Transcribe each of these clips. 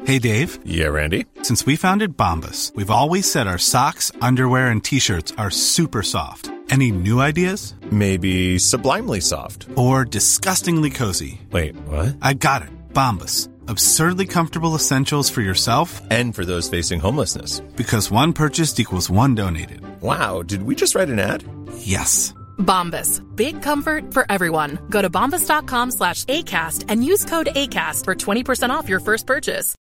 Hey, Dave. Yeah, Randy? Since we founded Bombas, we've always said our socks, underwear, and T-shirts are super soft. Any new ideas? Maybe sublimely soft. Or disgustingly cozy. Wait, what? I got it. Bombas. Absurdly comfortable essentials for yourself and for those facing homelessness. Because one purchased equals one donated. Wow, did we just write an ad? Yes. Bombas. Big comfort for everyone. Go to bombas.com/ACAST and use code ACAST for 20% off your first purchase.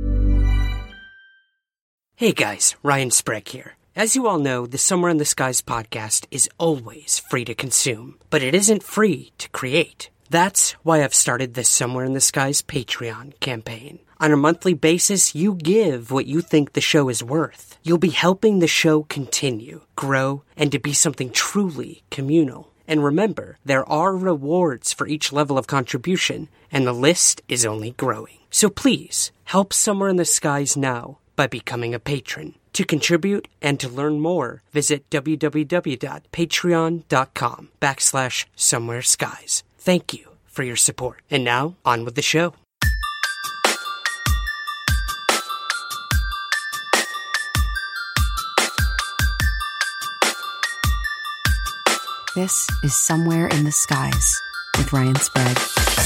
Hey guys, Ryan Sprague here. As you all know, the Somewhere in the Skies podcast is always free to consume, but it isn't free to create. That's why I've started the Somewhere in the Skies Patreon campaign. On a monthly basis, you give what you think the show is worth. You'll be helping the show continue, grow, and to be something truly communal. And remember, there are rewards for each level of contribution, and the list is only growing. So please, help Somewhere in the Skies now by becoming a patron. To contribute and to learn more, visit www.patreon.com/somewhereskies. Thank you for your support. And now, on with the show. This is Somewhere in the Skies with Ryan Sprague.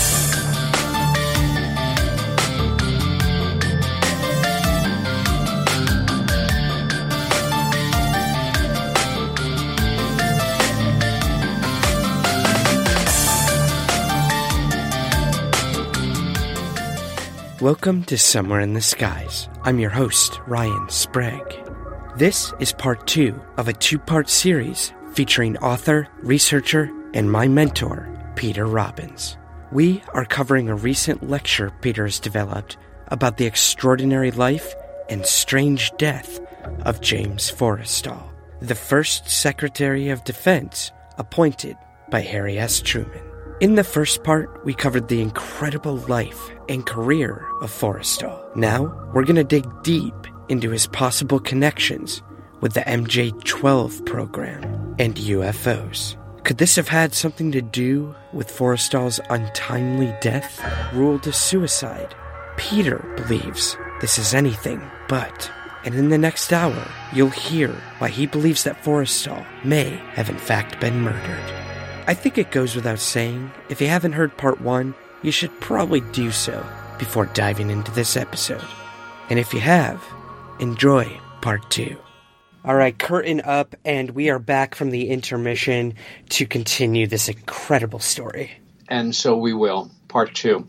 Welcome to Somewhere in the Skies. I'm your host, Ryan Sprague. This is part 2 of a 2-part series featuring author, researcher, and my mentor, Peter Robbins. We are covering a recent lecture Peter has developed about the extraordinary life and strange death of James Forrestal, the first Secretary of Defense appointed by Harry S. Truman. In the first part, we covered the incredible life and career of Forrestal. Now, we're going to dig deep into his possible connections with the MJ-12 program and UFOs. Could this have had something to do with Forrestal's untimely death, ruled a suicide? Peter believes this is anything but. And in the next hour, you'll hear why he believes that Forrestal may have in fact been murdered. I think it goes without saying, if you haven't heard part 1, you should probably do so before diving into this episode. And if you have, enjoy part 2. Alright, curtain up, and we are back from the intermission to continue this incredible story. And so we will. Part 2.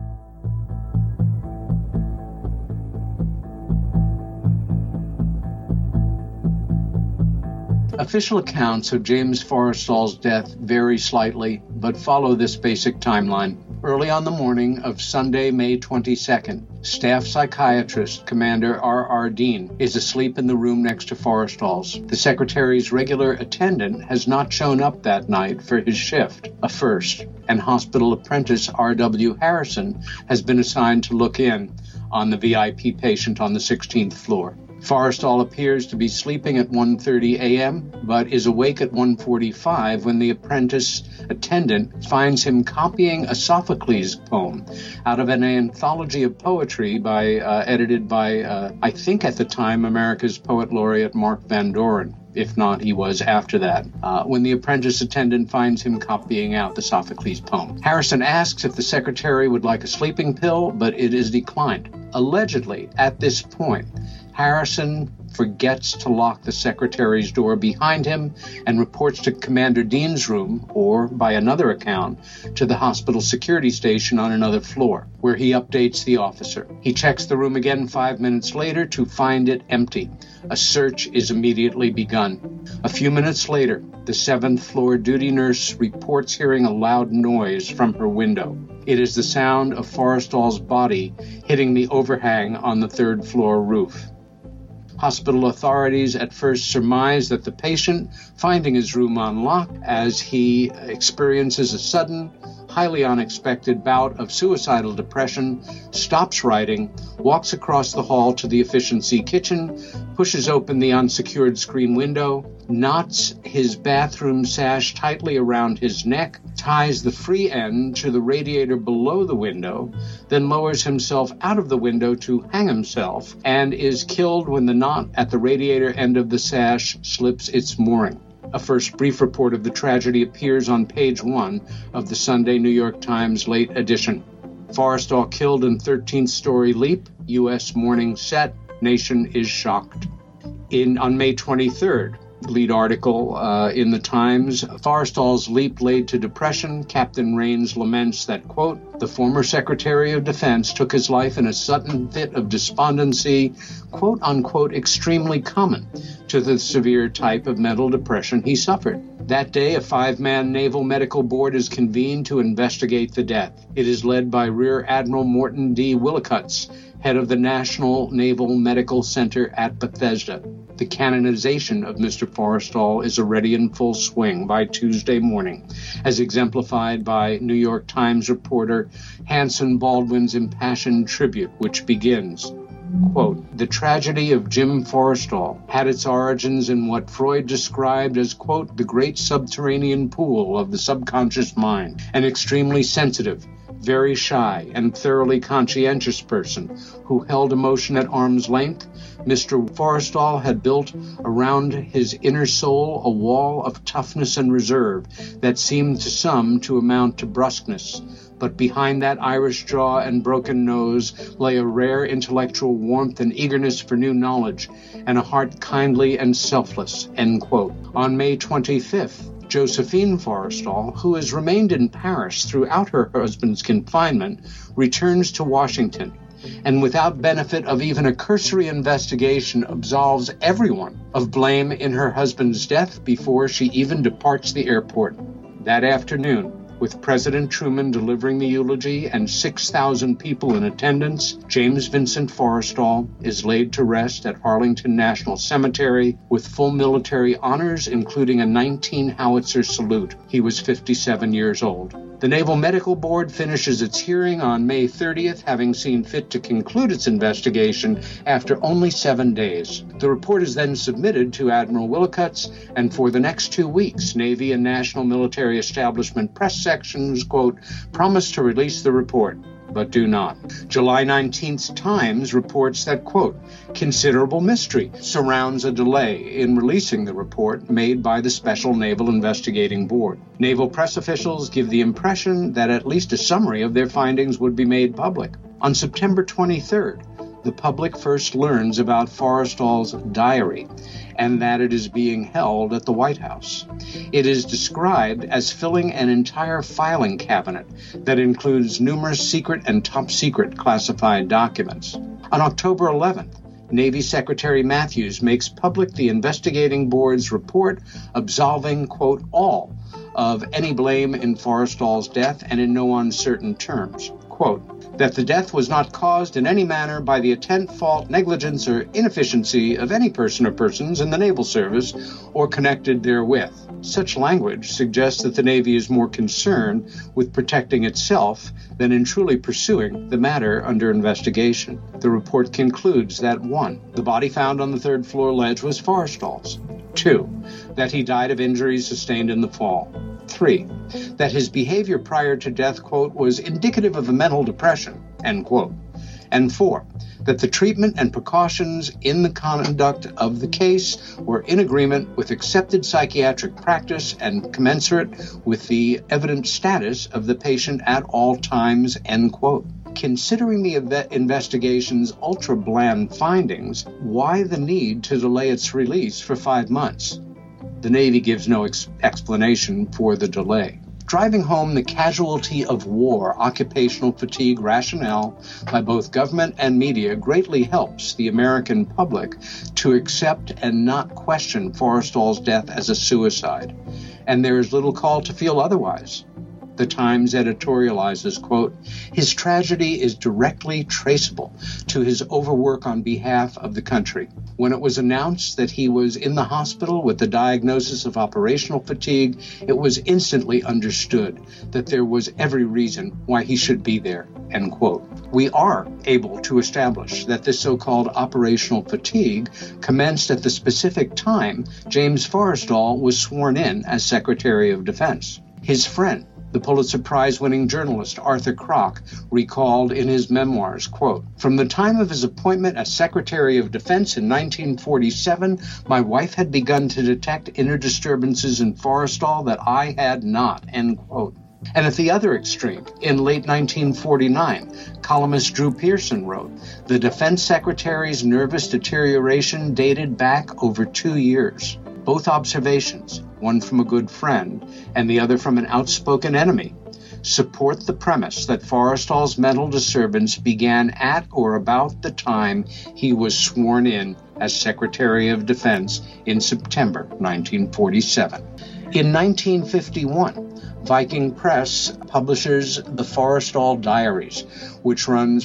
Official accounts of James Forrestal's death vary slightly, but follow this basic timeline. Early on the morning of Sunday, May 22nd, staff psychiatrist Commander R.R. Dean is asleep in the room next to Forrestal's. The secretary's regular attendant has not shown up that night for his shift, a first, and hospital apprentice R.W. Harrison has been assigned to look in on the VIP patient on the 16th floor. Forrestal appears to be sleeping at 1:30 a.m., but is awake at 1:45 when the apprentice attendant finds him copying a Sophocles poem out of an anthology of poetry edited by, I think at the time, America's Poet Laureate Mark Van Doren. If not, he was after that, when the apprentice attendant finds him copying out the Sophocles poem. Harrison asks if the secretary would like a sleeping pill, but it is declined. Allegedly, at this point, Harrison forgets to lock the secretary's door behind him and reports to Commander Dean's room, or, by another account, to the hospital security station on another floor, where he updates the officer. He checks the room again 5 minutes later to find it empty. A search is immediately begun. A few minutes later, the 7th floor duty nurse reports hearing a loud noise from her window. It is the sound of Forrestal's body hitting the overhang on the 3rd floor roof. Hospital authorities at first surmise that the patient, finding his room unlocked as he experiences a sudden, highly unexpected bout of suicidal depression, stops writing, walks across the hall to the efficiency kitchen, pushes open the unsecured screen window, knots his bathroom sash tightly around his neck, ties the free end to the radiator below the window, then lowers himself out of the window to hang himself, and is killed when the knot at the radiator end of the sash slips its mooring. A first brief report of the tragedy appears on page 1 of the Sunday New York Times late edition. Forrestal killed in 13th story leap, U.S. morning set, nation is shocked. On May 23rd, lead article in the Times, Forrestal's leap laid to depression. Captain Rains laments that, quote, the former Secretary of Defense took his life in a sudden fit of despondency, quote, unquote, extremely common to the severe type of mental depression he suffered. That day, a 5-man Naval Medical Board is convened to investigate the death. It is led by Rear Admiral Morton D. Willicutts, head of the National Naval Medical Center at Bethesda. The canonization of Mr. Forrestal is already in full swing by Tuesday morning, as exemplified by New York Times reporter Hanson Baldwin's impassioned tribute, which begins, quote, the tragedy of Jim Forrestal had its origins in what Freud described as, quote, the great subterranean pool of the subconscious mind, an extremely sensitive, very shy, and thoroughly conscientious person who held emotion at arm's length. Mr. Forrestal had built around his inner soul a wall of toughness and reserve that seemed to some to amount to brusqueness. But behind that Irish jaw and broken nose lay a rare intellectual warmth and eagerness for new knowledge, and a heart kindly and selfless, end quote. On May 25th, Josephine Forrestal, who has remained in Paris throughout her husband's confinement, returns to Washington, and without benefit of even a cursory investigation absolves everyone of blame in her husband's death before she even departs the airport. That afternoon, with President Truman delivering the eulogy and 6,000 people in attendance, James Vincent Forrestal is laid to rest at Arlington National Cemetery with full military honors, including a 19-howitzer salute. He was 57 years old. The Naval Medical Board finishes its hearing on May 30th, having seen fit to conclude its investigation after only 7 days. The report is then submitted to Admiral Willicutts, and for the next 2 weeks, Navy and National Military Establishment press sections, quote, promise to release the report, but do not. July 19th's Times reports that, quote, considerable mystery surrounds a delay in releasing the report made by the Special Naval Investigating Board. Naval press officials give the impression that at least a summary of their findings would be made public. On September 23rd, the public first learns about Forrestal's diary and that it is being held at the White House. It is described as filling an entire filing cabinet that includes numerous secret and top-secret classified documents. On October 11th, Navy Secretary Matthews makes public the investigating board's report absolving, quote, all of any blame in Forrestal's death and in no uncertain terms. Quote, that the death was not caused in any manner by the intent, fault, negligence, or inefficiency of any person or persons in the naval service or connected therewith. Such language suggests that the Navy is more concerned with protecting itself than in truly pursuing the matter under investigation. The report concludes that 1. The body found on the third floor ledge was Forrestal's. 2. That he died of injuries sustained in the fall. 3. That his behavior prior to death, quote, was indicative of a mental depression, end quote. And 4. That the treatment and precautions in the conduct of the case were in agreement with accepted psychiatric practice and commensurate with the evident status of the patient at all times, end quote. Considering the investigation's ultra-bland findings, why the need to delay its release for 5 months? The Navy gives no explanation for the delay. Driving home the casualty of war, occupational fatigue rationale by both government and media greatly helps the American public to accept and not question Forrestal's death as a suicide. And there is little call to feel otherwise. The Times editorializes, quote, "His tragedy is directly traceable to his overwork on behalf of the country. When it was announced that he was in the hospital with the diagnosis of operational fatigue, it was instantly understood that there was every reason why he should be there," end quote. We are able to establish that this so-called operational fatigue commenced at the specific time James Forrestal was sworn in as Secretary of Defense. His friend, the Pulitzer Prize-winning journalist Arthur Kroc, recalled in his memoirs, quote, "From the time of his appointment as Secretary of Defense in 1947, my wife had begun to detect inner disturbances in Forrestal that I had not," end quote. And at the other extreme, in late 1949, columnist Drew Pearson wrote, "The Defense Secretary's nervous deterioration dated back over 2 years. Both observations, one from a good friend and the other from an outspoken enemy, support the premise that Forrestal's mental disturbance began at or about the time he was sworn in as Secretary of Defense in September 1947. In 1951, Viking Press publishes the Forrestal Diaries, which runs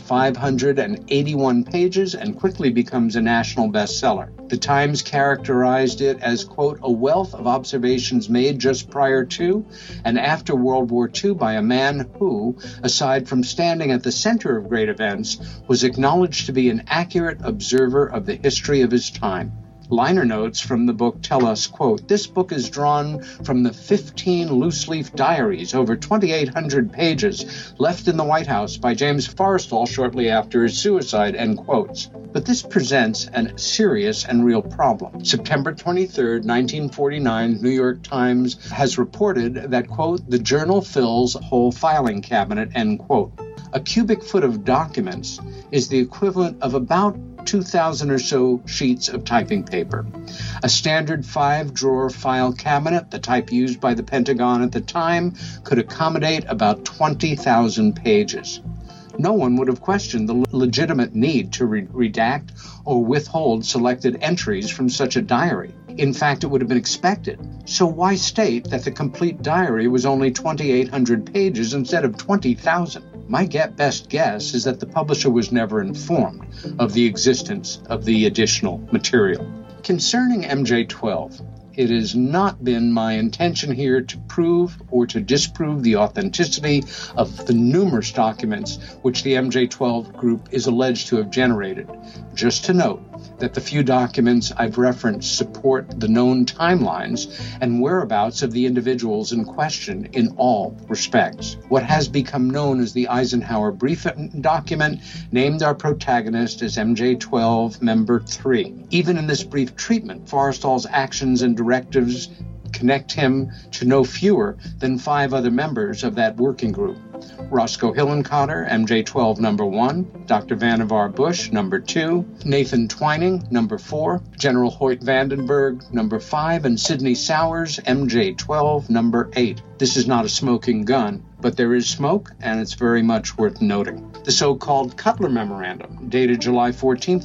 581 pages and quickly becomes a national bestseller. The Times characterized it as, quote, "a wealth of observations made just prior to and after World War II by a man who, aside from standing at the center of great events, was acknowledged to be an accurate observer of the history of his time." Liner notes from the book tell us, quote, "This book is drawn from the 15 loose-leaf diaries, over 2,800 pages, left in the White House by James Forrestal shortly after his suicide," end quotes. But this presents a serious and real problem. September 23, 1949, New York Times has reported that, quote, "the journal fills a whole filing cabinet," end quote. A cubic foot of documents is the equivalent of about 2,000 or so sheets of typing paper. A standard 5-drawer file cabinet, the type used by the Pentagon at the time, could accommodate about 20,000 pages. No one would have questioned the legitimate need to redact or withhold selected entries from such a diary. In fact, it would have been expected. So why state that the complete diary was only 2,800 pages instead of 20,000? My best guess is that the publisher was never informed of the existence of the additional material. Concerning MJ-12, it has not been my intention here to prove or to disprove the authenticity of the numerous documents which the MJ-12 group is alleged to have generated. Just to note that the few documents I've referenced support the known timelines and whereabouts of the individuals in question in all respects. What has become known as the Eisenhower Briefing document named our protagonist as MJ-12 Member 3. Even in this brief treatment, Forrestal's actions and directives connect him to no fewer than 5 other members of that working group. Roscoe Hillenkotter, MJ-12 number 1, Dr. Vannevar Bush, number 2, Nathan Twining, number 4, General Hoyt Vandenberg, number 5, and Sidney Sowers, MJ-12 number 8. This is not a smoking gun, but there is smoke, and it's very much worth noting. The so-called Cutler Memorandum, dated July 14,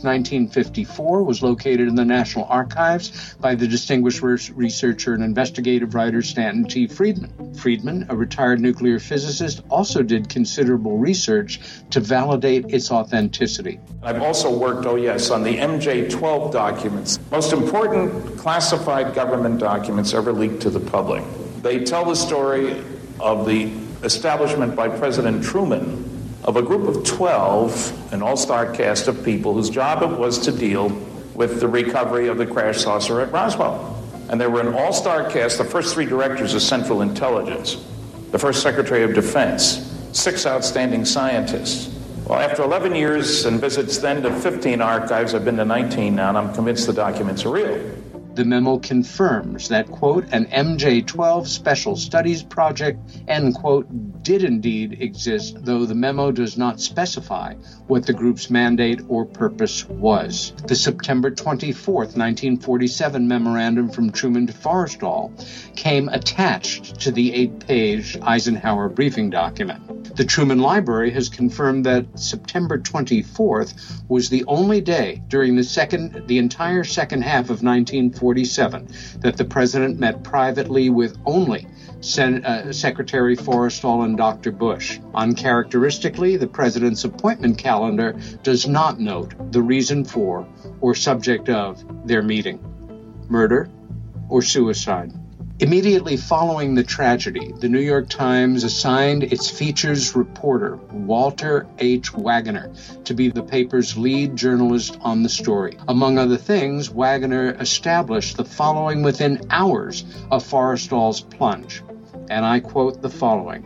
1954, was located in the National Archives by the distinguished researcher and investigative writer Stanton T. Friedman. Friedman, a retired nuclear physicist, also did considerable research to validate its authenticity. I've also worked, on the MJ-12 documents, most important classified government documents ever leaked to the public. They tell the story of the establishment by President Truman of a group of 12, an all-star cast of people whose job it was to deal with the recovery of the crash saucer at Roswell. And they were an all-star cast, the first 3 directors of Central Intelligence, the first Secretary of Defense, 6 outstanding scientists. Well, after 11 years and visits then to 15 archives, I've been to 19 now, and I'm convinced the documents are real. The memo confirms that, quote, an MJ-12 Special Studies Project, end quote, did indeed exist, though the memo does not specify what the group's mandate or purpose was. The September 24th, 1947 memorandum from Truman to Forrestal came attached to the 8-page Eisenhower briefing document. The Truman Library has confirmed that September 24th was the only day during the entire second half of 1947 that the president met privately with only Secretary Forrestal and Dr. Bush. Uncharacteristically, the president's appointment calendar does not note the reason for or subject of their meeting: murder or suicide. Immediately following the tragedy, the New York Times assigned its features reporter, Walter H. Wagoner, to be the paper's lead journalist on the story. Among other things, Wagoner established the following within hours of Forrestal's plunge, and I quote the following.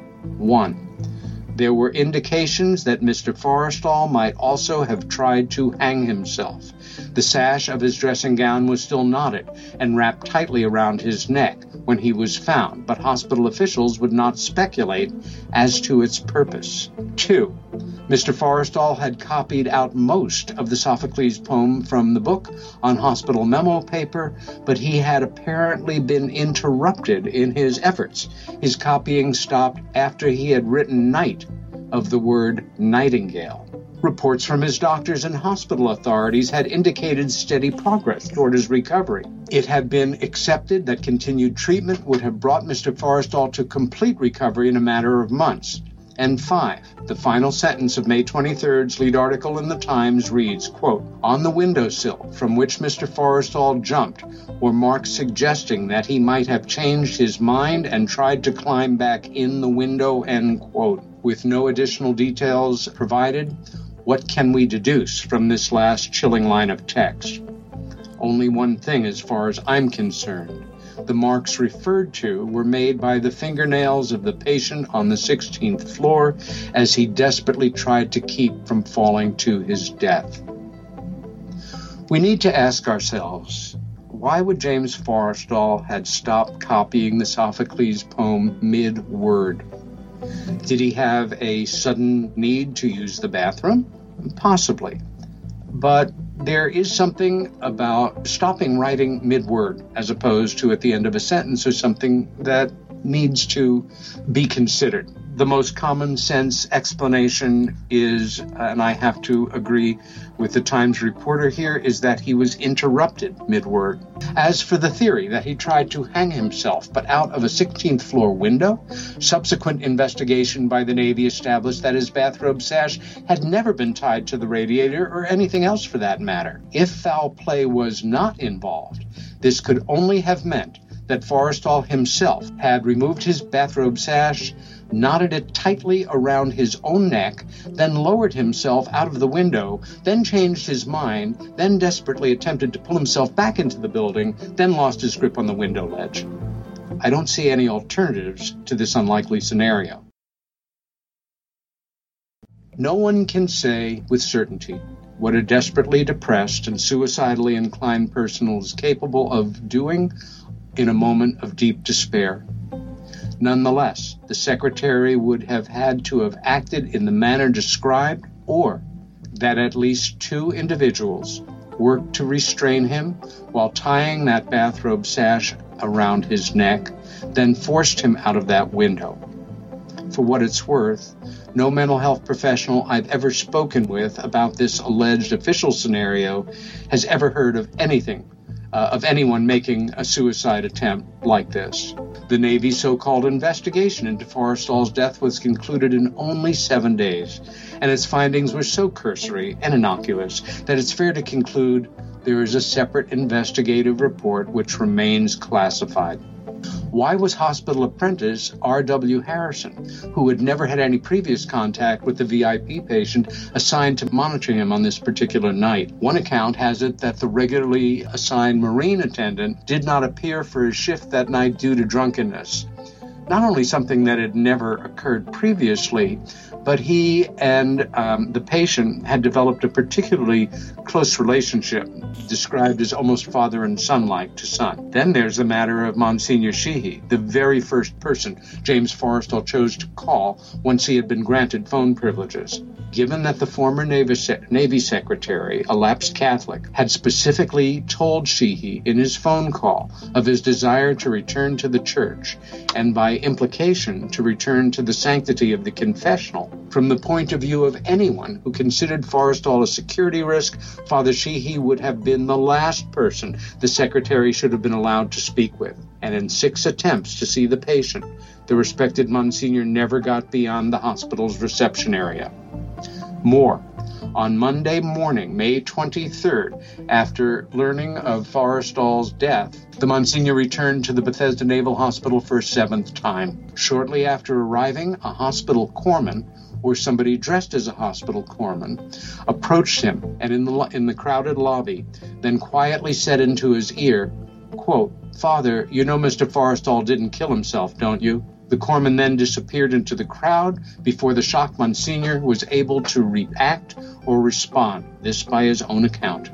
1. There were indications that Mr. Forrestal might also have tried to hang himself. The sash of his dressing gown was still knotted and wrapped tightly around his neck when he was found, but hospital officials would not speculate as to its purpose. 2. Mr. Forrestal had copied out most of the Sophocles poem from the book on hospital memo paper, but he had apparently been interrupted in his efforts. His copying stopped after he had written night of the word nightingale. Reports from his doctors and hospital authorities had indicated steady progress toward his recovery. It had been accepted that continued treatment would have brought Mr. Forrestal to complete recovery in a matter of months. And 5, the final sentence of May 23rd's lead article in the Times reads, quote, "On the windowsill from which Mr. Forrestal jumped were marks suggesting that he might have changed his mind and tried to climb back in the window," end quote. With no additional details provided, what can we deduce from this last chilling line of text? Only one thing as far as I'm concerned. The marks referred to were made by the fingernails of the patient on the 16th floor as he desperately tried to keep from falling to his death. We need to ask ourselves, why would James Forrestal have stopped copying the Sophocles poem mid-word? Did he have a sudden need to use the bathroom? Possibly. But there is something about stopping writing mid-word as opposed to at the end of a sentence or something that needs to be considered. The most common sense explanation is, and I have to agree with the Times reporter here, is that he was interrupted mid-word. As for the theory that he tried to hang himself but out of a 16th floor window, subsequent investigation by the Navy established that his bathrobe sash had never been tied to the radiator or anything else for that matter. If foul play was not involved, this could only have meant that Forrestal himself had removed his bathrobe sash, knotted it tightly around his own neck, then lowered himself out of the window, then changed his mind, then desperately attempted to pull himself back into the building, then lost his grip on the window ledge. I don't see any alternatives to this unlikely scenario. No one can say with certainty what a desperately depressed and suicidally inclined person is capable of doing in a moment of deep despair. Nonetheless, the secretary would have had to have acted in the manner described, or that at least 2 individuals worked to restrain him while tying that bathrobe sash around his neck, then forced him out of that window. For what it's worth, no mental health professional I've ever spoken with about this alleged official scenario has ever heard of anyone making a suicide attempt like this. The Navy's so-called investigation into Forrestal's death was concluded in only 7 days, and its findings were so cursory and innocuous that it's fair to conclude there is a separate investigative report which remains classified. Why was hospital apprentice R.W. Harrison, who had never had any previous contact with the VIP patient, assigned to monitor him on this particular night? One account has it that the regularly assigned Marine attendant did not appear for his shift that night due to drunkenness. Not only something that had never occurred previously, But he and the patient had developed a particularly close relationship, described as almost father and son-like to son. Then there's the matter of Monsignor Sheehy, the very first person James Forrestal chose to call once he had been granted phone privileges. Given that the former Navy Secretary, a lapsed Catholic, had specifically told Sheehy in his phone call of his desire to return to the church, and by implication to return to the sanctity of the confessional, from the point of view of anyone who considered Forrestal a security risk, Father Sheehy would have been the last person the Secretary should have been allowed to speak with. And in 6 attempts to see the patient, the respected Monsignor never got beyond the hospital's reception area. More. On Monday morning, May 23rd, after learning of Forrestal's death, the Monsignor returned to the Bethesda Naval Hospital for a 7th time. Shortly after arriving, a hospital corpsman, or somebody dressed as a hospital corpsman, approached him and in the crowded lobby, then quietly said into his ear, quote, "Father, you know Mr. Forrestal didn't kill himself, don't you?" The corpsman then disappeared into the crowd before the shocked Monsignor was able to react or respond, this by his own account.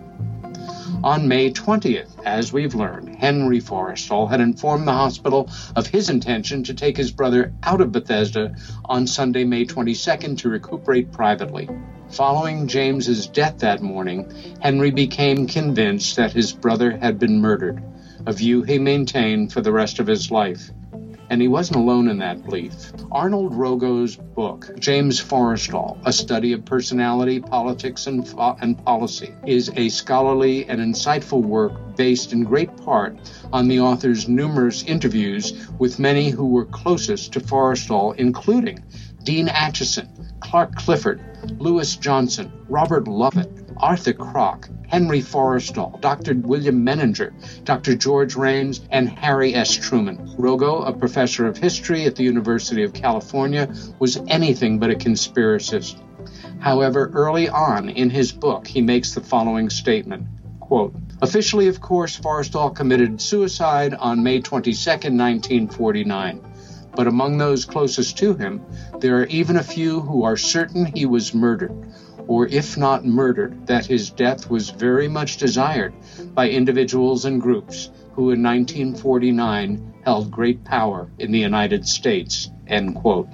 On May 20th, as we've learned, Henry Forrestal had informed the hospital of his intention to take his brother out of Bethesda on Sunday, May 22nd, to recuperate privately. Following James's death that morning, Henry became convinced that his brother had been murdered, a view he maintained for the rest of his life. And he wasn't alone in that belief. Arnold Rogo's book, James Forrestal, A Study of Personality, Politics, and Policy, is a scholarly and insightful work based in great part on the author's numerous interviews with many who were closest to Forrestal, including Dean Acheson, Clark Clifford, Lewis Johnson, Robert Lovett, Arthur Kroc, Henry Forrestal, Dr. William Menninger, Dr. George Raines, and Harry S. Truman. Rogo, a professor of history at the University of California, was anything but a conspiracist. However, early on in his book, he makes the following statement, quote, "Officially, of course, Forrestal committed suicide on May 22, 1949. But among those closest to him, there are even a few who are certain he was murdered, or if not murdered, that his death was very much desired by individuals and groups who in 1949 held great power in the United States." End quote.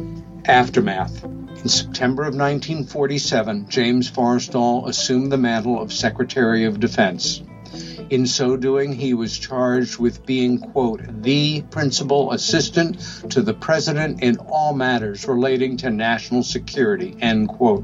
Aftermath. In September of 1947, James Forrestal assumed the mantle of Secretary of Defense. In so doing, he was charged with being, quote, "the principal assistant to the President in all matters relating to national security," end quote.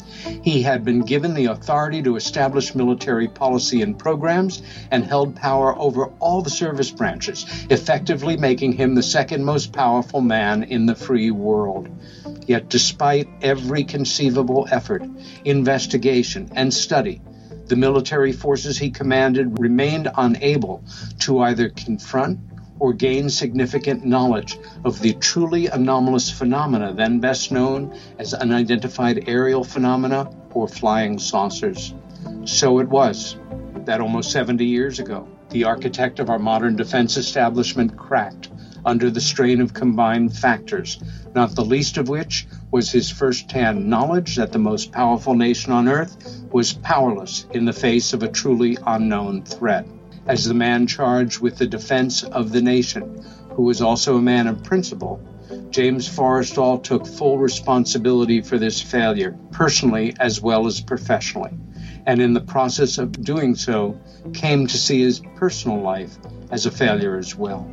He had been given the authority to establish military policy and programs and held power over all the service branches, effectively making him the second most powerful man in the free world. Yet despite every conceivable effort, investigation, and study, the military forces he commanded remained unable to either confront or gain significant knowledge of the truly anomalous phenomena then best known as unidentified aerial phenomena or flying saucers. So it was that almost 70 years ago, the architect of our modern defense establishment cracked under the strain of combined factors, not the least of which was his first-hand knowledge that the most powerful nation on earth was powerless in the face of a truly unknown threat. As the man charged with the defense of the nation, who was also a man of principle, James Forrestal took full responsibility for this failure, personally as well as professionally, and in the process of doing so, came to see his personal life as a failure as well.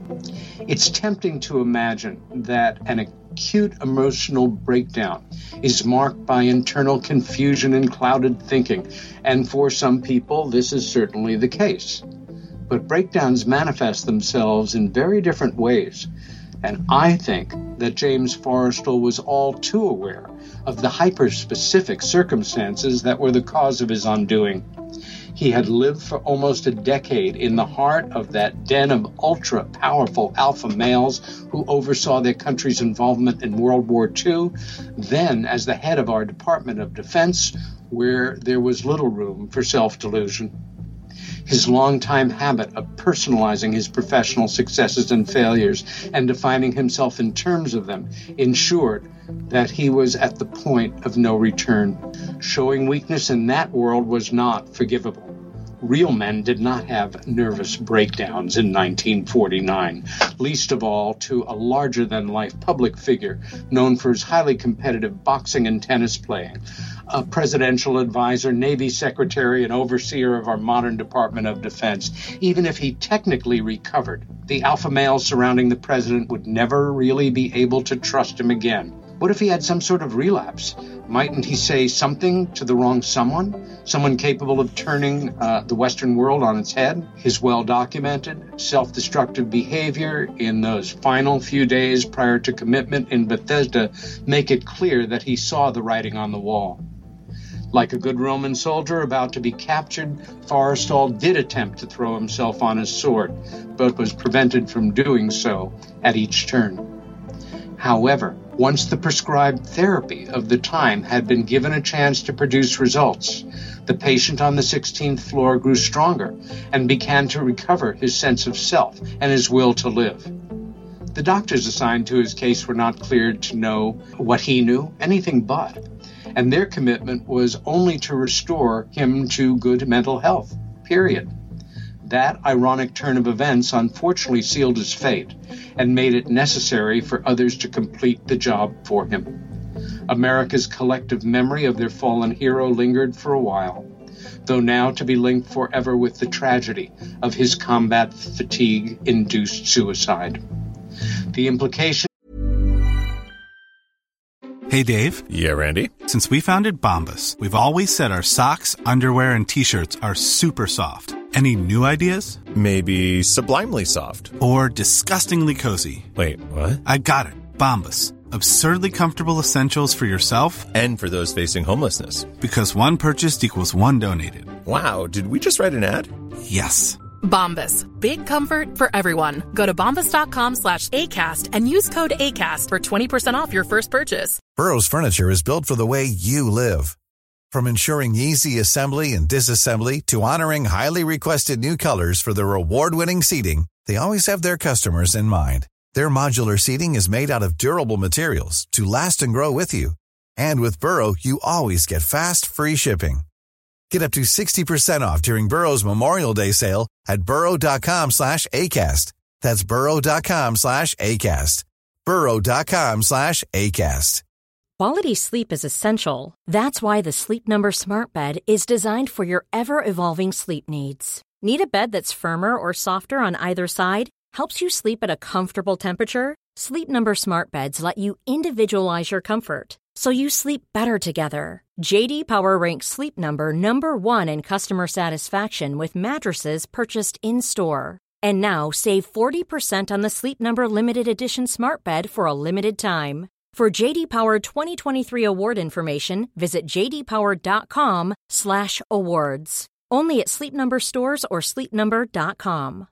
It's tempting to imagine that an acute emotional breakdown is marked by internal confusion and clouded thinking, and for some people this is certainly the case. But breakdowns manifest themselves in very different ways, and I think that James Forrestal was all too aware of the hyper-specific circumstances that were the cause of his undoing. He had lived for almost a decade in the heart of that den of ultra-powerful alpha males who oversaw their country's involvement in World War II, then as the head of our Department of Defense, where there was little room for self-delusion. His longtime habit of personalizing his professional successes and failures and defining himself in terms of them ensured that he was at the point of no return. Showing weakness in that world was not forgivable. Real men did not have nervous breakdowns in 1949, least of all to a larger-than-life public figure known for his highly competitive boxing and tennis playing, a presidential advisor, Navy secretary, and overseer of our modern Department of Defense. Even if he technically recovered, the alpha males surrounding the president would never really be able to trust him again. What if he had some sort of relapse? Mightn't he say something to the wrong someone? Someone capable of turning the Western world on its head? His well-documented, self-destructive behavior in those final few days prior to commitment in Bethesda make it clear that he saw the writing on the wall. Like a good Roman soldier about to be captured, Forrestal did attempt to throw himself on his sword, but was prevented from doing so at each turn. However, once the prescribed therapy of the time had been given a chance to produce results, the patient on the 16th floor grew stronger and began to recover his sense of self and his will to live. The doctors assigned to his case were not cleared to know what he knew, anything but, and their commitment was only to restore him to good mental health, period. That ironic turn of events unfortunately sealed his fate and made it necessary for others to complete the job for him. America's collective memory of their fallen hero lingered for a while, though now to be linked forever with the tragedy of his combat fatigue-induced suicide. The implication. Hey, Dave. Yeah, Randy. Since we founded Bombas, we've always said our socks, underwear, and T-shirts are super soft. Any new ideas? Maybe sublimely soft. Or disgustingly cozy. Wait, what? I got it. Bombas. Absurdly comfortable essentials for yourself And for those facing homelessness. because one purchased equals one donated. Wow, did we just write an ad? Yes. Bombas. Big comfort for everyone. Go to bombas.com/ACAST and use code ACAST for 20% off your first purchase. Burrow's furniture is built for the way you live. From ensuring easy assembly and disassembly to honoring highly requested new colors for their award-winning seating, they always have their customers in mind. Their modular seating is made out of durable materials to last and grow with you. And with Burrow, you always get fast, free shipping. Get up to 60% off during Burrow's Memorial Day sale at burrow.com/ACAST. That's burrow.com/ACAST. burrow.com/ACAST. Quality sleep is essential. That's why the Sleep Number Smart Bed is designed for your ever-evolving sleep needs. Need a bed that's firmer or softer on either side? Helps you sleep at a comfortable temperature? Sleep Number Smart Beds let you individualize your comfort, so you sleep better together. J.D. Power ranks Sleep Number #1 in customer satisfaction with mattresses purchased in-store. And now, save 40% on the Sleep Number Limited Edition Smart Bed for a limited time. For J.D. Power 2023 award information, visit jdpower.com/awards. Only at Sleep Number stores or sleepnumber.com.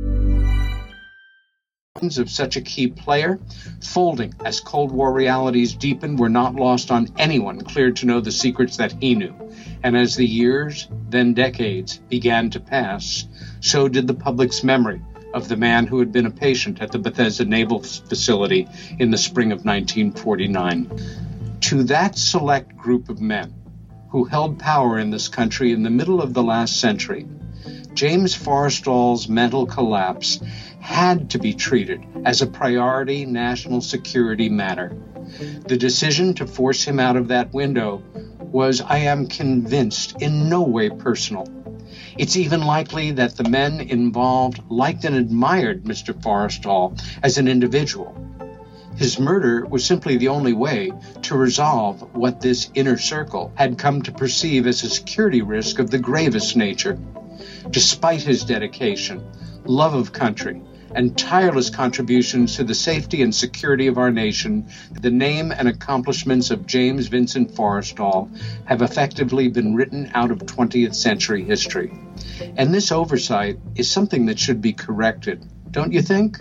Of such a key player, folding as Cold War realities deepened, were not lost on anyone cleared to know the secrets that he knew. And as the years, then decades, began to pass, so did the public's memory of the man who had been a patient at the Bethesda Naval Facility in the spring of 1949. To that select group of men who held power in this country in the middle of the last century, James Forrestal's mental collapse had to be treated as a priority national security matter. The decision to force him out of that window was, I am convinced, in no way personal. It's even likely that the men involved liked and admired Mr. Forrestal as an individual. His murder was simply the only way to resolve what this inner circle had come to perceive as a security risk of the gravest nature. Despite his dedication, love of country, and tireless contributions to the safety and security of our nation, the name and accomplishments of James Vincent Forrestal have effectively been written out of 20th century history. And this oversight is something that should be corrected, don't you think?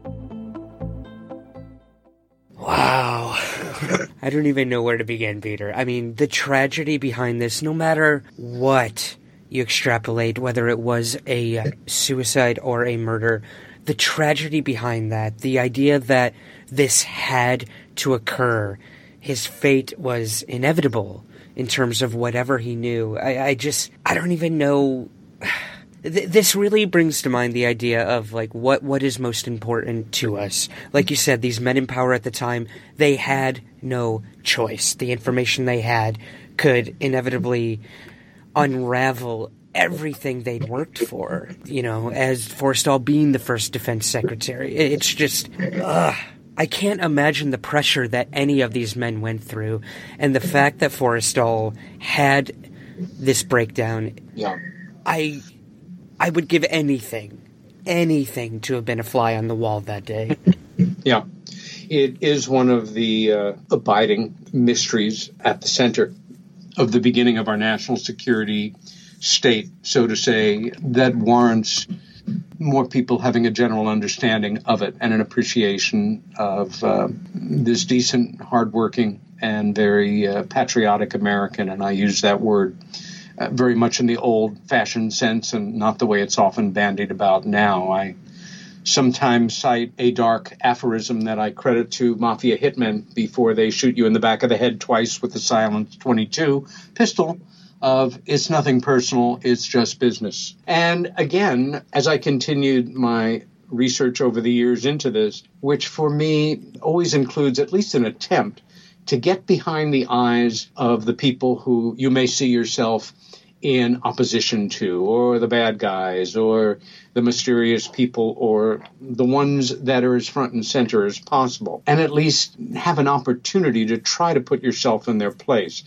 Wow. I don't even know where to begin, Peter. I mean, the tragedy behind this, no matter what you extrapolate whether it was a suicide or a murder, the tragedy behind that, the idea that this had to occur, his fate was inevitable in terms of whatever he knew. I don't even know. This really brings to mind the idea of, like, what is most important to us. Like you said, these men in power at the time, they had no choice. The information they had could inevitably unravel everything they'd worked for, as Forrestal being the first defense secretary. It's just, I can't imagine the pressure that any of these men went through. And the fact that Forrestal had this breakdown, I would give anything to have been a fly on the wall that day. Yeah. It is one of the abiding mysteries at the center of the beginning of our national security state, so to say, that warrants more people having a general understanding of it and an appreciation of this decent, hardworking, and very patriotic American. And I use that word very much in the old-fashioned sense and not the way it's often bandied about now. I sometimes cite a dark aphorism that I credit to mafia hitmen before they shoot you in the back of the head twice with the silenced .22 pistol of, it's nothing personal, it's just business. And again, as I continued my research over the years into this, which for me always includes at least an attempt to get behind the eyes of the people who you may see yourself in opposition to, or the bad guys, or the mysterious people, or the ones that are as front and center as possible, and at least have an opportunity to try to put yourself in their place.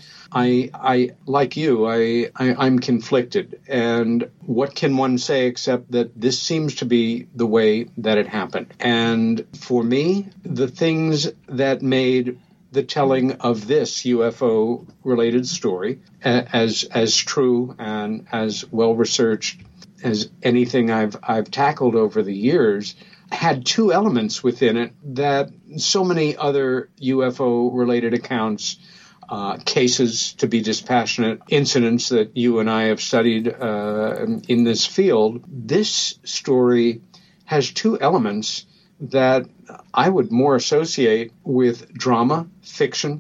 I like you, I'm conflicted, and what can one say except that this seems to be the way that it happened? And for me, the things that made the telling of this UFO-related story as true and as well-researched as anything I've tackled over the years had two elements within it that so many other UFO-related accounts, cases, to be dispassionate, incidents that you and I have studied in this field. This story has two elements that I would more associate with drama, fiction,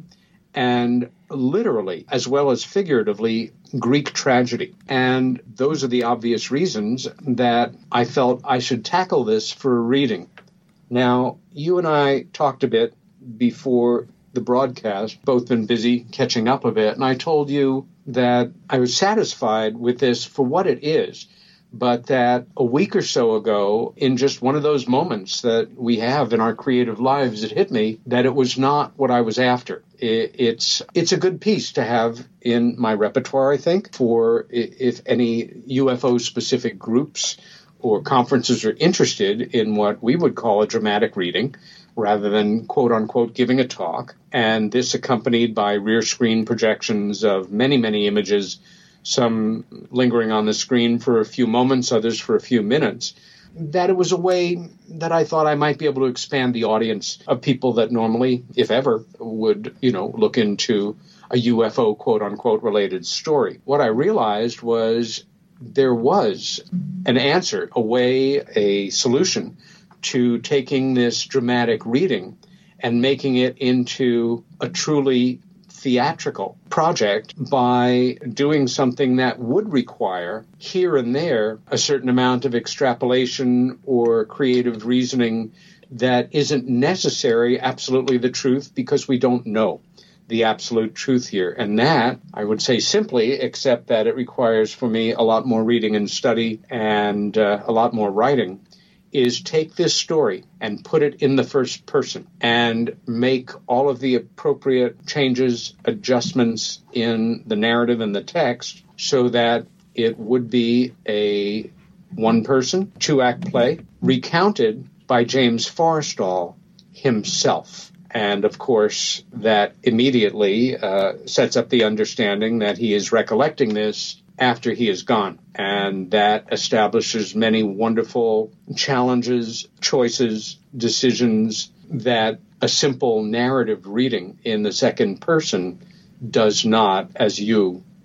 and literally, as well as figuratively, Greek tragedy. And those are the obvious reasons that I felt I should tackle this for a reading. Now, you and I talked a bit before the broadcast, both been busy catching up a bit, and I told you that I was satisfied with this for what it is, but that a week or so ago, in just one of those moments that we have in our creative lives, it hit me that it was not what I was after. It's a good piece to have in my repertoire, I think, for if any UFO-specific groups or conferences are interested in what we would call a dramatic reading, rather than, quote-unquote, giving a talk, and this accompanied by rear screen projections of many, many images, some lingering on the screen for a few moments, others for a few minutes, that it was a way that I thought I might be able to expand the audience of people that normally, if ever, would, look into a UFO, quote-unquote, related story. What I realized was there was an answer, a way, a solution to taking this dramatic reading and making it into a truly theatrical project by doing something that would require here and there a certain amount of extrapolation or creative reasoning that isn't necessary, absolutely the truth, because we don't know the absolute truth here. And that, I would say simply, except that it requires for me a lot more reading and study and a lot more writing, is take this story and put it in the first person and make all of the appropriate changes, adjustments in the narrative and the text so that it would be a one-person, two-act play recounted by James Forrestal himself. And, of course, that immediately sets up the understanding that he is recollecting this after he is gone. And that establishes many wonderful challenges, choices, decisions that a simple narrative reading in the second person does not, as you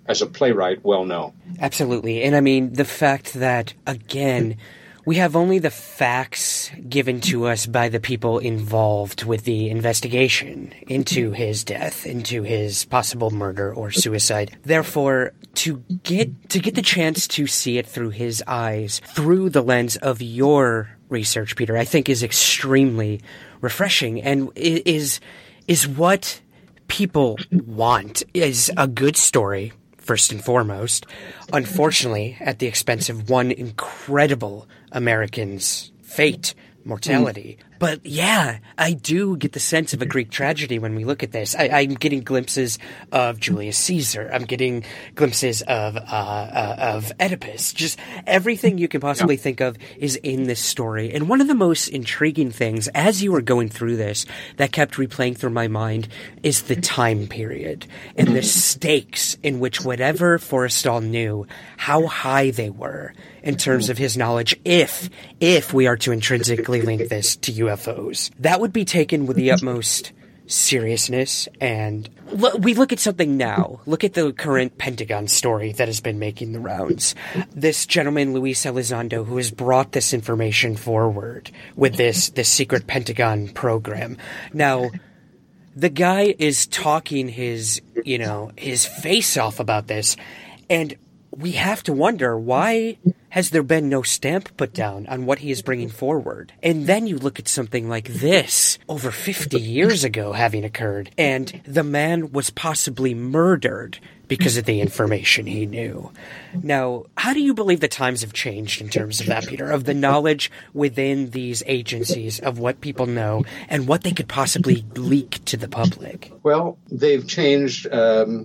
as a playwright, well know. Absolutely. And I mean, the fact that, again, we have only the facts given to us by the people involved with the investigation into his death, into his possible murder or suicide. Therefore, to get the chance to see it through his eyes, through the lens of your research, Peter, I think is extremely refreshing and is what people want, is a good story, first and foremost, unfortunately, at the expense of one incredible American's fate, mortality. But yeah, I do get the sense of a Greek tragedy when we look at this. I'm getting glimpses of Julius Caesar. I'm getting glimpses of Oedipus. Just everything you can possibly think of is in this story. And one of the most intriguing things, as you were going through this, that kept replaying through my mind is the time period and the stakes in which whatever Forrestal knew, how high they were in terms of his knowledge, if we are to intrinsically link this to UFOs. That would be taken with the utmost seriousness. And we look at something now. Look at the current Pentagon story that has been making the rounds. This gentleman, Luis Elizondo, who has brought this information forward with this secret Pentagon program. Now, the guy is talking his face off about this, and we have to wonder, why has there been no stamp put down on what he is bringing forward? And then you look at something like this, over 50 years ago having occurred, and the man was possibly murdered because of the information he knew. Now, how do you believe the times have changed in terms of that, Peter, of the knowledge within these agencies of what people know and what they could possibly leak to the public? Well, they've changed, to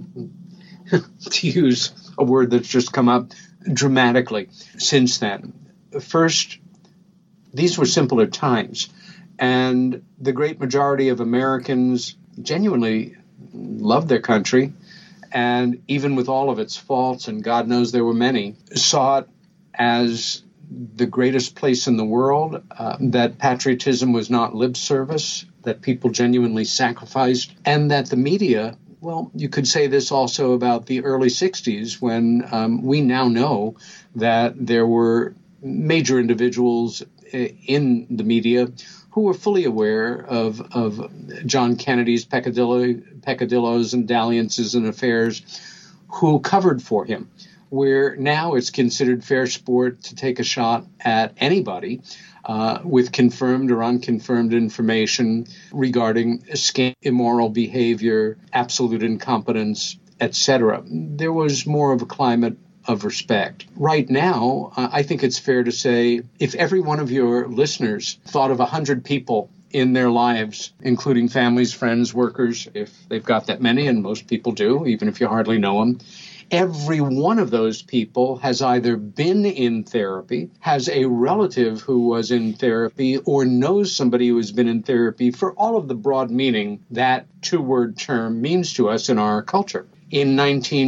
use a word that's just come up, dramatically since then. First, these were simpler times, and the great majority of Americans genuinely loved their country, and even with all of its faults, and God knows there were many, saw it as the greatest place in the world, that patriotism was not lip service, that people genuinely sacrificed, and that the media, well, you could say this also about the early 60s when we now know that there were major individuals in the media who were fully aware of John Kennedy's peccadillos and dalliances and affairs, who covered for him, where now it's considered fair sport to take a shot at anybody with confirmed or unconfirmed information regarding immoral behavior, absolute incompetence, etc. There was more of a climate of respect. Right now, I think it's fair to say, if every one of your listeners thought of 100 people in their lives, including families, friends, workers, if they've got that many, and most people do, even if you hardly know them, every one of those people has either been in therapy, has a relative who was in therapy, or knows somebody who has been in therapy, for all of the broad meaning that two-word term means to us in our culture. In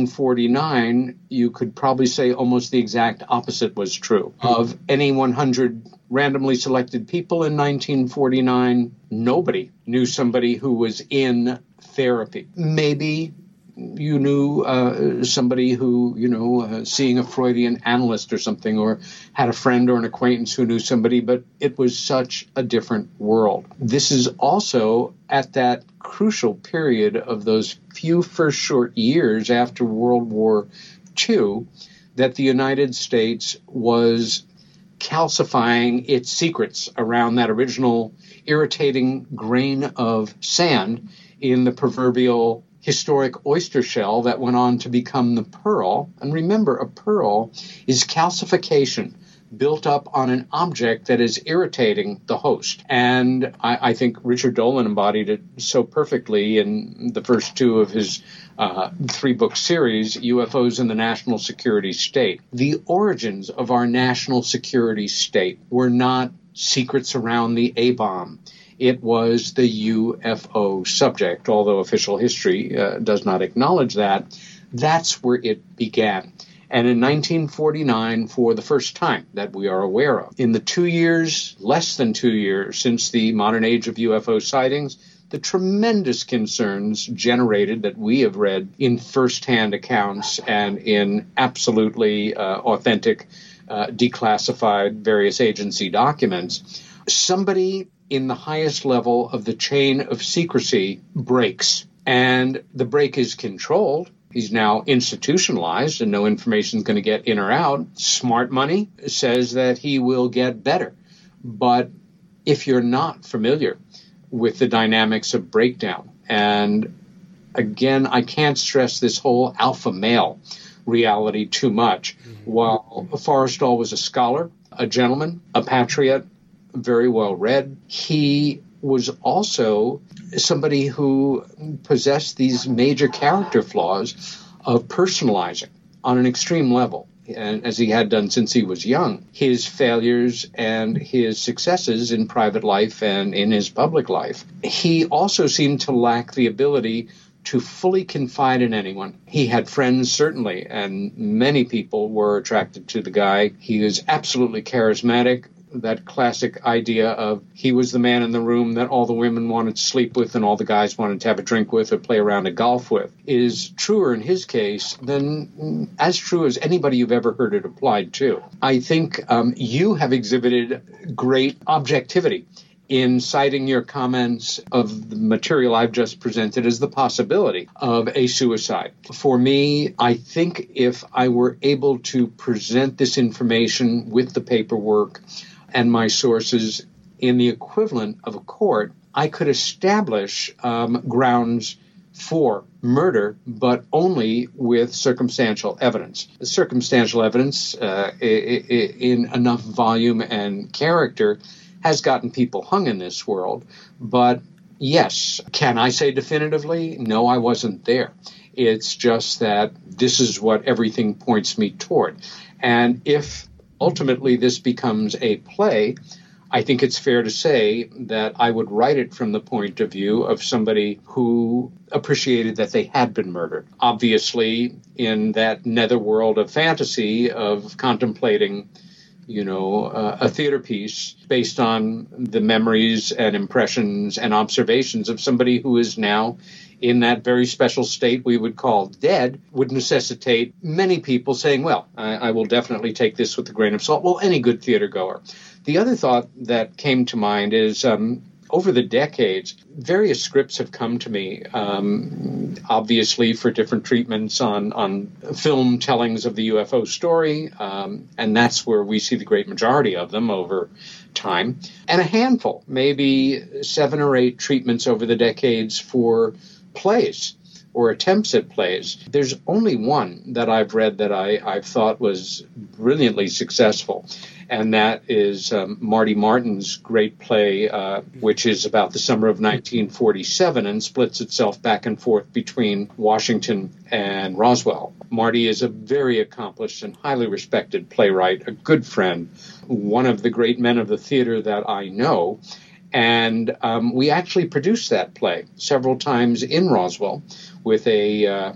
1949, you could probably say almost the exact opposite was true. Of any 100 randomly selected people in 1949, nobody knew somebody who was in therapy. Maybe you knew somebody who, seeing a Freudian analyst or something, or had a friend or an acquaintance who knew somebody, but it was such a different world. This is also at that crucial period of those few first short years after World War II that the United States was calcifying its secrets around that original irritating grain of sand in the proverbial historic oyster shell that went on to become the pearl. And remember, a pearl is calcification built up on an object that is irritating the host. And I think Richard Dolan embodied it so perfectly in the first two of his 3-book series, UFOs and the National Security State. The origins of our national security state were not secrets around the A-bomb. It was the UFO subject, although official history does not acknowledge that. That's where it began. And in 1949, for the first time that we are aware of, in the less than 2 years since the modern age of UFO sightings, the tremendous concerns generated that we have read in firsthand accounts and in absolutely authentic, declassified various agency documents. Somebody in the highest level of the chain of secrecy breaks, and the break is controlled. He's now institutionalized, and no information is going to get in or out. Smart money says that he will get better. But if you're not familiar with the dynamics of breakdown, and again, I can't stress this whole alpha male reality too much. While Forrestal was a scholar, a gentleman, a patriot, very well read, he was also somebody who possessed these major character flaws of personalizing on an extreme level, and as he had done since he was young, his failures and his successes in private life and in his public life. He also seemed to lack the ability to fully confide in anyone. He had friends, certainly, and many people were attracted to the guy. He was absolutely charismatic. That classic idea of he was the man in the room that all the women wanted to sleep with and all the guys wanted to have a drink with or play a round of golf with is truer in his case than as true as anybody you've ever heard it applied to. I think you have exhibited great objectivity in citing your comments of the material I've just presented as the possibility of a suicide. For me, I think if I were able to present this information with the paperwork and my sources in the equivalent of a court, I could establish grounds for murder, but only with circumstantial evidence. The circumstantial evidence in enough volume and character has gotten people hung in this world. But yes, can I say definitively? No, I wasn't there. It's just that this is what everything points me toward. And if ultimately this becomes a play, I think it's fair to say that I would write it from the point of view of somebody who appreciated that they had been murdered. Obviously, in that netherworld of fantasy of contemplating a theater piece based on the memories and impressions and observations of somebody who is now in that very special state we would call dead, would necessitate many people saying, well, I will definitely take this with a grain of salt. Well, any good theater goer. The other thought that came to mind is over the decades, various scripts have come to me, obviously for different treatments on film tellings of the UFO story, and that's where we see the great majority of them over time, and a handful, maybe 7 or 8 treatments over the decades for plays or attempts at plays. There's only one that I've read that I thought was brilliantly successful, and that is Marty Martin's great play, which is about the summer of 1947 and splits itself back and forth between Washington and Roswell. Marty is a very accomplished and highly respected playwright, a good friend, one of the great men of the theater that I know. And we actually produced that play several times in Roswell with a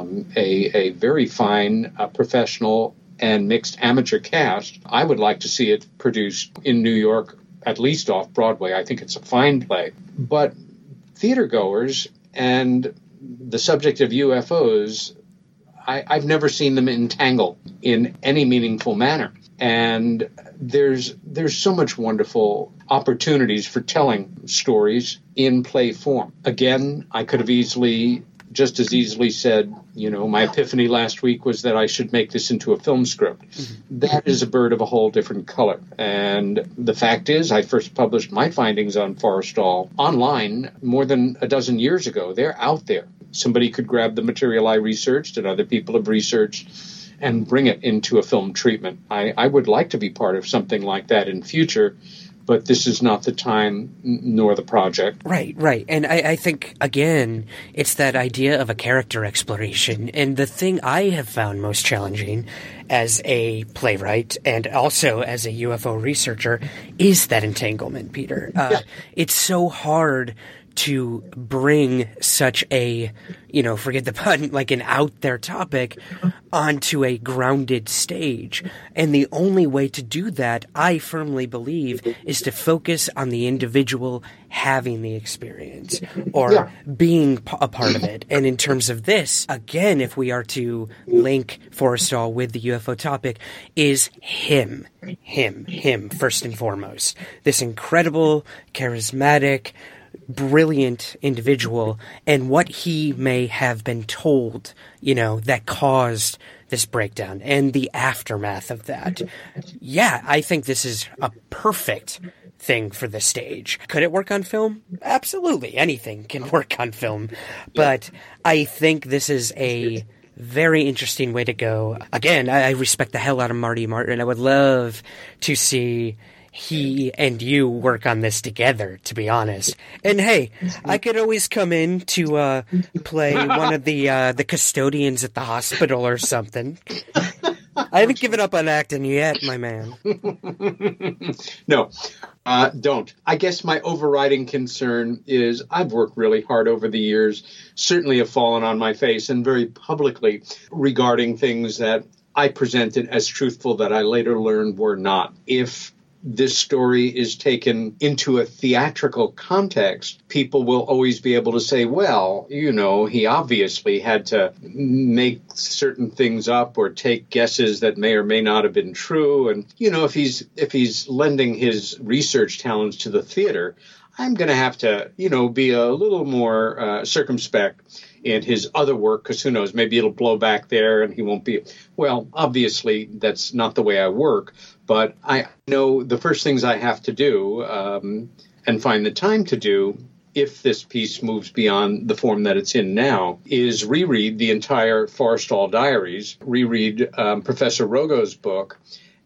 very fine professional and mixed amateur cast. I would like to see it produced in New York, at least off Broadway. I think it's a fine play. But theater goers and the subject of UFOs, I've never seen them entangled in any meaningful manner. And there's so much wonderful opportunities for telling stories in play form. Again, I could have just as easily said, my epiphany last week was that I should make this into a film script. Mm-hmm. That is a bird of a whole different color. And the fact is, I first published my findings on Forrestal online more than a dozen years ago. They're out there. Somebody could grab the material I researched and other people have researched and bring it into a film treatment. I would like to be part of something like that in future, but this is not the time nor the project. Right. And I think, again, it's that idea of a character exploration. And the thing I have found most challenging as a playwright and also as a UFO researcher is that entanglement, Peter. It's so hard to bring such a, forget the pun, like an out there topic onto a grounded stage. And the only way to do that, I firmly believe, is to focus on the individual having the experience or being a part of it. And in terms of this, again, if we are to link Forrestal with the UFO topic, is him, first and foremost. This incredible, charismatic, brilliant individual, and what he may have been told, that caused this breakdown and the aftermath of that. Yeah, I think this is a perfect thing for the stage. Could it work on film? Absolutely. Anything can work on film. But I think this is a very interesting way to go. Again, I respect the hell out of Marty Martin. I would love to see he and you work on this together, to be honest. And hey, I could always come in to play one of the custodians at the hospital or something. I haven't given up on acting yet, my man. No, don't. I guess my overriding concern is I've worked really hard over the years, certainly have fallen on my face and very publicly regarding things that I presented as truthful that I later learned were not. If this story is taken into a theatrical context, people will always be able to say, well, he obviously had to make certain things up or take guesses that may or may not have been true. And, if he's lending his research talents to the theater, I'm going to have to, be a little more circumspect in his other work, because who knows, maybe it'll blow back there and he won't be. Well, obviously, that's not the way I work. But I know the first things I have to do and find the time to do, if this piece moves beyond the form that it's in now, is reread the entire Forrestal Diaries, reread Professor Rogo's book.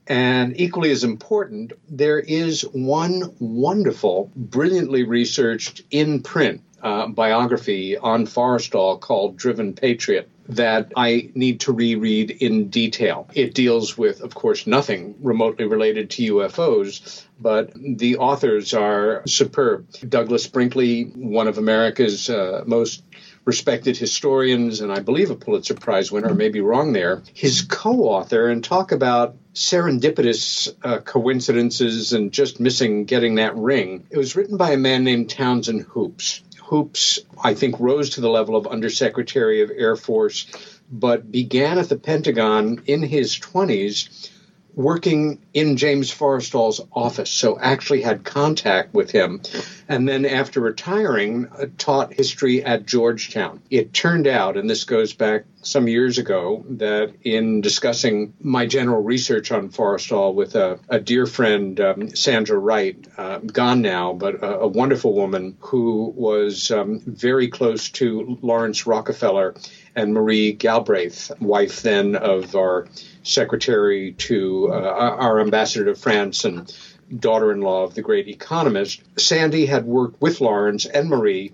And equally as important, there is one wonderful, brilliantly researched in-print biography on Forrestal called Driven Patriot that I need to reread in detail. It deals with, of course, nothing remotely related to UFOs, but the authors are superb. Douglas Brinkley, one of America's most respected historians, and I believe a Pulitzer Prize winner, I may be wrong there, his co-author, and talk about serendipitous coincidences and just missing getting that ring. It was written by a man named Townsend Hoops. Hoops, I think, rose to the level of Undersecretary of Air Force, but began at the Pentagon in his 20s working in James Forrestal's office, so actually had contact with him. And then after retiring, taught history at Georgetown. It turned out, and this goes back some years ago, that in discussing my general research on Forrestal with a dear friend, Sandra Wright, gone now, but a wonderful woman who was very close to Lawrence Rockefeller and Marie Galbraith, wife then of our secretary to our ambassador to France and daughter-in-law of the great economist. Sandy had worked with Lawrence and Marie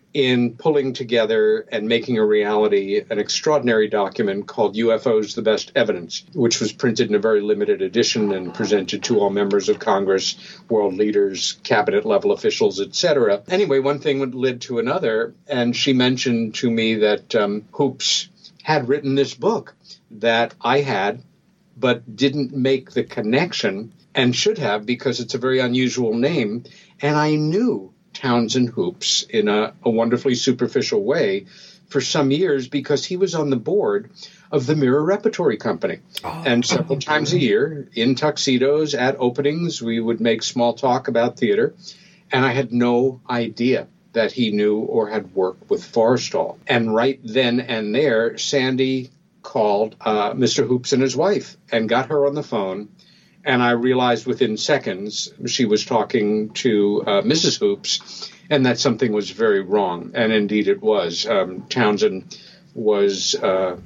in pulling together and making a reality an extraordinary document called UFOs, the Best Evidence, which was printed in a very limited edition and presented to all members of Congress, world leaders, cabinet-level officials, etc. Anyway, one thing led to another, and she mentioned to me that Hoops had written this book that I had, but didn't make the connection, and should have, because it's a very unusual name. And I knew Townsend Hoops in a wonderfully superficial way for some years because he was on the board of the Mirror Repertory Company. And several times a year, in tuxedos at openings, we would make small talk about theater. And I had no idea that he knew or had worked with Forrestal. And right then and there, Sandy called Mr. Hoops and his wife and got her on the phone. And I realized within seconds she was talking to Mrs. Hoops, and that something was very wrong. And indeed it was. Townsend was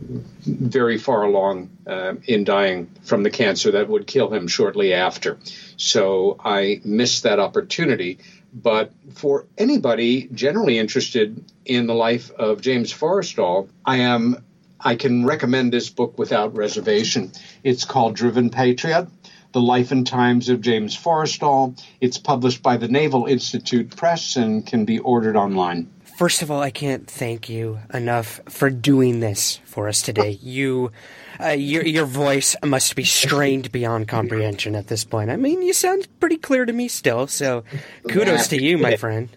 very far along in dying from the cancer that would kill him shortly after. So I missed that opportunity. But for anybody generally interested in the life of James Forrestal, I can recommend this book without reservation. It's called Driven Patriot The Life and Times of James Forrestal. It's published by the Naval Institute Press and can be ordered online. First of all, I can't thank you enough for doing this for us today. Your voice must be strained beyond comprehension at this point. I mean, you sound pretty clear to me still, so kudos to you, my friend.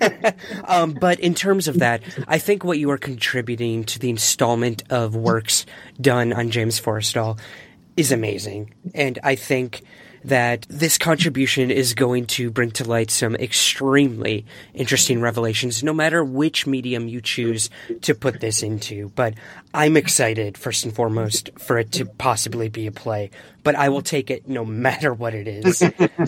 But in terms of that, I think what you are contributing to the installment of works done on James Forrestal is amazing. And I think that this contribution is going to bring to light some extremely interesting revelations, no matter which medium you choose to put this into. But I'm excited, first and foremost, for it to possibly be a play. But I will take it no matter what it is.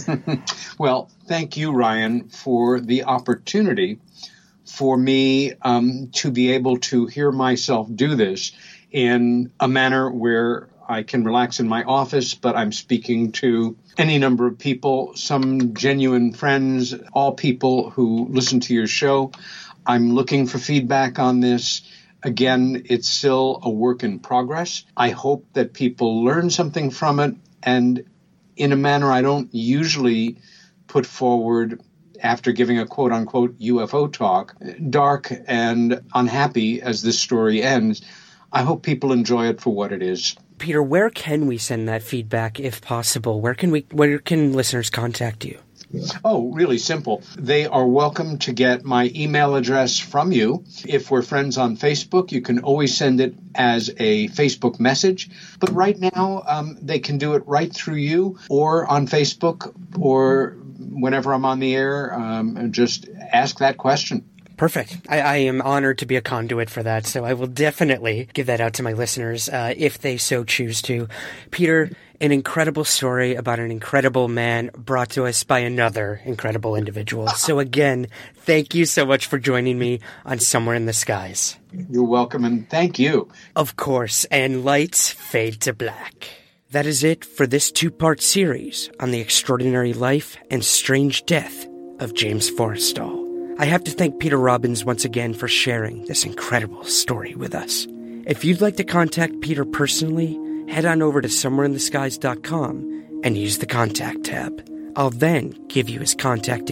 Well, thank you, Ryan, for the opportunity for me to be able to hear myself do this in a manner where I can relax in my office, but I'm speaking to any number of people, some genuine friends, all people who listen to your show. I'm looking for feedback on this. Again, it's still a work in progress. I hope that people learn something from it, and in a manner I don't usually put forward after giving a quote-unquote UFO talk, dark and unhappy as this story ends. I hope people enjoy it for what it is. Peter, where can we send that feedback if possible? Where can listeners contact you? Oh, really simple. They are welcome to get my email address from you. If we're friends on Facebook, you can always send it as a Facebook message. But right now, they can do it right through you or on Facebook, or whenever I'm on the air, just ask that question. Perfect. I am honored to be a conduit for that, so I will definitely give that out to my listeners if they so choose to. Peter, an incredible story about an incredible man brought to us by another incredible individual. So again, thank you so much for joining me on Somewhere in the Skies. You're welcome, and thank you. Of course, and lights fade to black. That is it for this two-part series on the extraordinary life and strange death of James Forrestal. I have to thank Peter Robbins once again for sharing this incredible story with us. If you'd like to contact Peter personally, head on over to somewhereintheskies.com and use the contact tab. I'll then give you his contact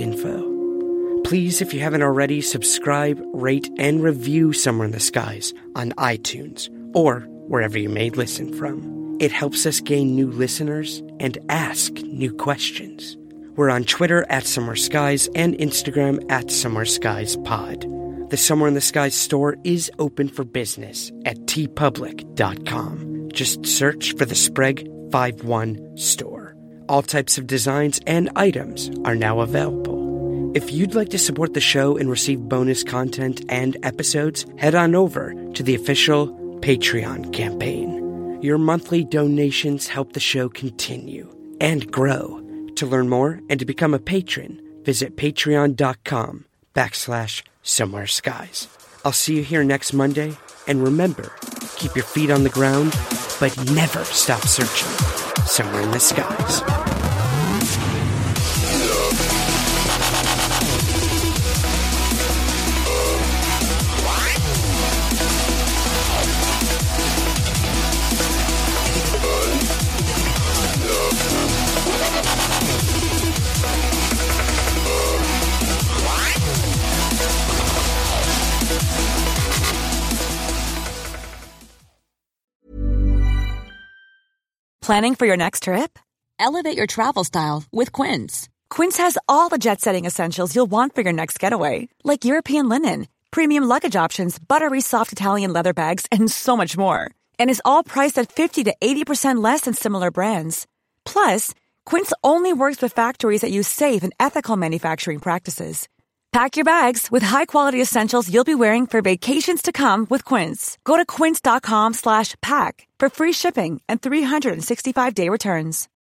info. Please, if you haven't already, subscribe, rate, and review Somewhere in the Skies on iTunes or wherever you may listen from. It helps us gain new listeners and ask new questions. We're on Twitter at Somewhere Skies and Instagram at Somewhere Skies Pod. The Somewhere in the Skies store is open for business at tpublic.com. Just search for the Sprague 51 store. All types of designs and items are now available. If you'd like to support the show and receive bonus content and episodes, head on over to the official Patreon campaign. Your monthly donations help the show continue and grow. To learn more and to become a patron, visit patreon.com/Somewhere Skies. I'll see you here next Monday, and remember, keep your feet on the ground, but never stop searching somewhere in the skies. Planning for your next trip? Elevate your travel style with Quince. Quince has all the jet-setting essentials you'll want for your next getaway, like European linen, premium luggage options, buttery soft Italian leather bags, and so much more. And is all priced at 50 to 80% less than similar brands. Plus, Quince only works with factories that use safe and ethical manufacturing practices. Pack your bags with high-quality essentials you'll be wearing for vacations to come with Quince. Go to quince.com/pack for free shipping and 365-day returns.